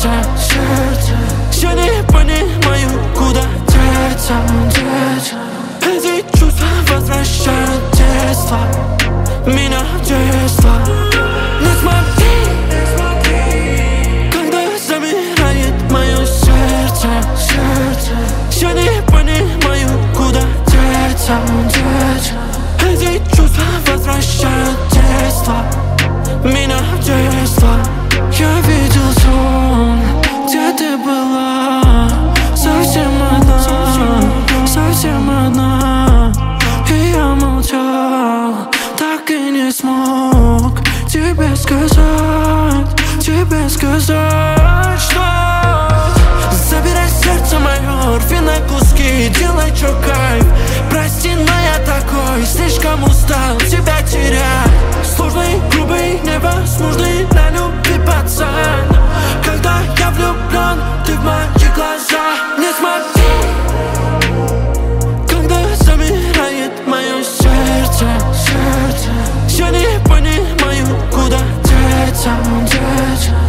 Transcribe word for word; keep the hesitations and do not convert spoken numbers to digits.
сердце, сердце. Я не понимаю, куда деться, деться. Эти чувства возвращают детство, меня детство. Не смотри, когда замирает мое сердце, сердце. Я не понимаю, куда деться, деться. Эти чувства возвращают детство, меня детство. Я видел сон, где ты была, совсем одна, совсем одна. И я молчал, так и не смог тебе сказать, тебе сказать, что забирай сердце мое, рви на куски, делай чё кайф. Прости, но я такой, слишком устал тебя терять. Сложный, грубый, невозможный на любви пацан. Когда я влюблен, ты в моих глазах. Не смотри, когда замирает мое сердце, сердце. Я не понимаю, куда деться, деться.